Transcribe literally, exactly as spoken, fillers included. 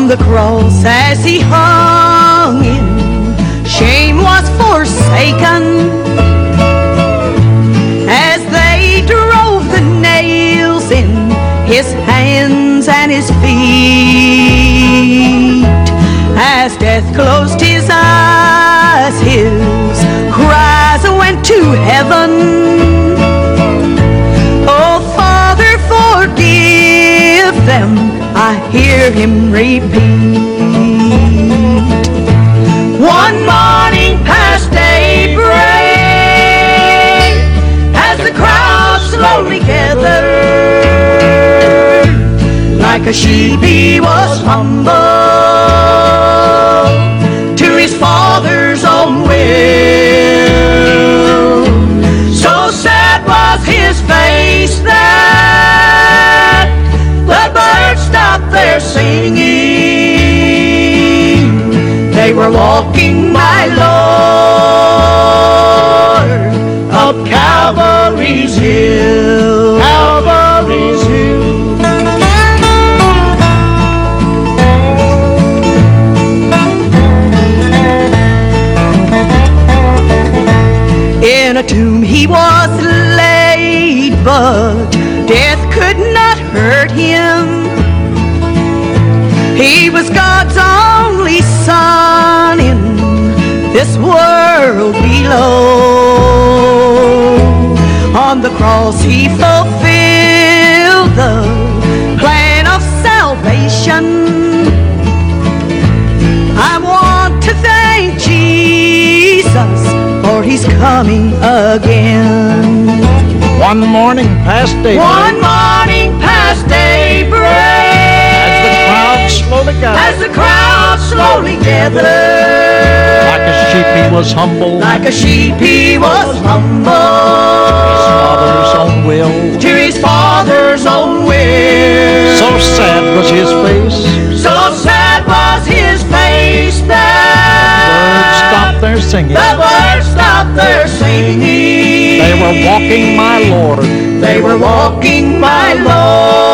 On the cross as he hung in shame was forsaken, as they drove the nails in his hands and his feet, as death closed his eyes, his cries went to heaven. Oh, Father, forgive them, I hear him repeat. One morning past daybreak, as the crowd slowly gathered, like a sheep he was humble to his Father's own will. So sad was his face that the birds stopped their singing. They were walking, my Lord, up Calvary's hill. Calvary's hill. In a tomb he was laid, but death could not hurt him. He was God's only Son in this world below. On the cross he fulfilled the plan of salvation. I want to thank Jesus, for he's coming again. One morning past daybreak, One morning past daybreak, slowly gathered, as the crowd slowly gathered, like a sheep he was humble, like a sheep he was humble, his Father's own will, to his Father's own will. So sad was his face, so sad was his face that the birds stopped their singing. The birds stopped their singing. They were walking, my Lord. They were walking, my Lord.